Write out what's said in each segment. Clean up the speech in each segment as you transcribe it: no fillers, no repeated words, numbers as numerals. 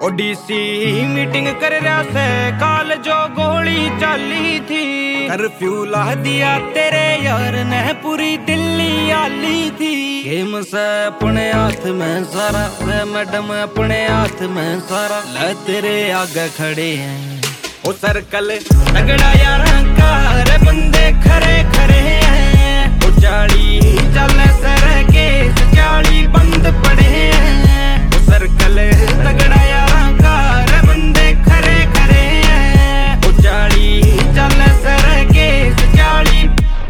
Odissi meeting कर रहा से काल जो गोली चली थी। कर्फ्यू ला दिया तेरे यार ने पूरी दिल्ली आली थी। गेम से अपने हाथ में सारा वे मैडम अपने हाथ में सारा ले तेरे आगे खड़े हैं। ओ सर्कल तगड़ा यार का रे बंदे खरे खरे हैं। ओ चाली चल सर के चाली बंद पड़े हैं। ओ सर्कल तगड़ा यार का रे बंदे खरे खरे हैं। ओ चाली चल सर के चाली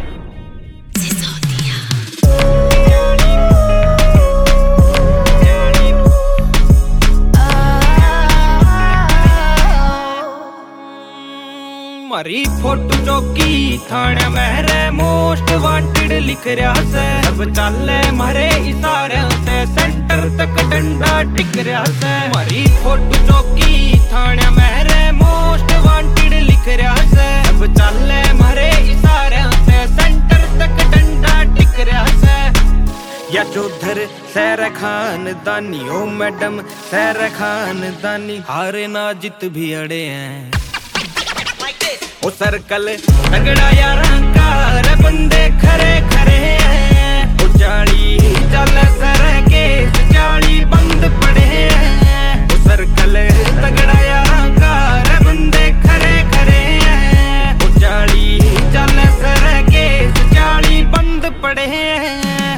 मारी फोटो चौकी थाने मेरे मोस्ट वांटेड लिख रहा से। अब चले मारे इशारे से सेंटर तक डंडा टिक रहा से। मारी फोटो चौकी थाने मेरे मोस्ट वांटेड लिख रहा से। अब चले मारे इशारे से सेंटर तक डंडा टिक रहा से। या चौधर सैर खानदानी ओ मैडम सैर खानदानी हारे ना जित भी अड़े हैं। ओ सर्कल तगड़ा यार का रे बंदे खरे खरे हैं। ओ चाली चल सर के चाली बंद पड़े हैं। ओ सर्कल तगड़ा यार का रे बंदे खरे खरे हैं। ओ चाली चल सर के चाली बंद पड़े हैं।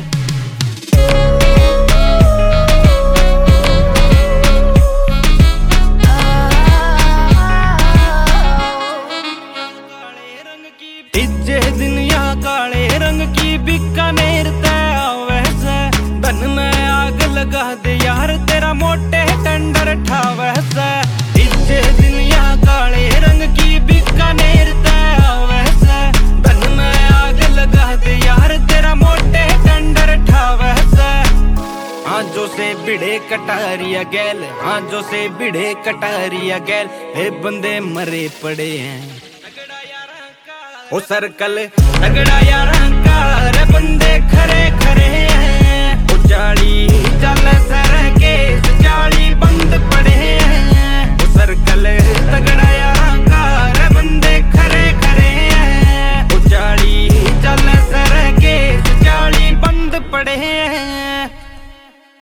दुनिया काले रंग की बीकानेर वैसे धन में आग लगा दे यार तेरा मोटे टेंडर ठा वैसे। इज्जे दुनिया काले रंग की बीकानेर वैसे धन में आग लगा दे यार तेरा मोटे टेंडर ठा वैसे। आजो से बिड़े कटारिया गैल आजो से बिड़े कटारिया गैल हे बंदे मरे पड़े हैं। ओ सर्कल तगड़ा यार का रे बंदे खरे खरे हैं। ओ चाली चल